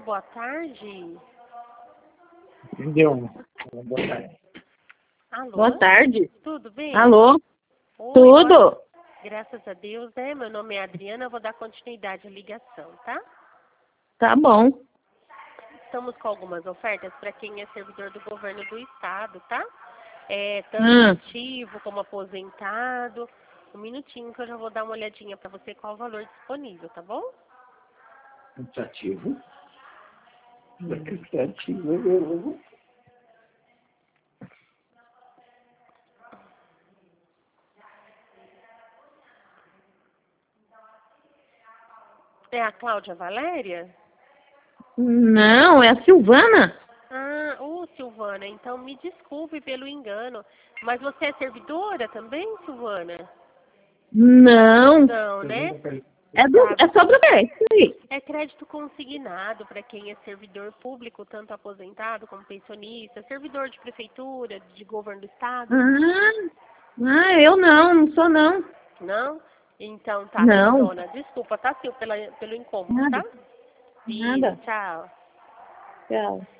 boa tarde. Deu uma. Boa tarde. Alô? Boa tarde. Tudo bem? Alô? Oi, Tudo? graças a Deus, né? Meu nome é Adriana, eu vou dar continuidade à ligação, tá? Tá bom. Estamos com algumas ofertas para quem é servidor do governo do estado, tá? Tanto ativo como aposentado. Um minutinho que eu já vou dar uma olhadinha para você qual o valor disponível, tá bom? Ativo. Ativo. É a Cláudia Valéria? Não, é a Silvana. Ah, Silvana, então me desculpe pelo engano, mas você é servidora também, Silvana? Não. Não, né? É sobre o quê? Isso aí. É crédito consignado para quem é servidor público, tanto aposentado como pensionista, servidor de prefeitura, de governo do estado. Eu não sou não. Não? Então tá, Não. lindona. Desculpa, tá, Sil, pelo incômodo, Nada. tá? Nada. Tchau. Tchau.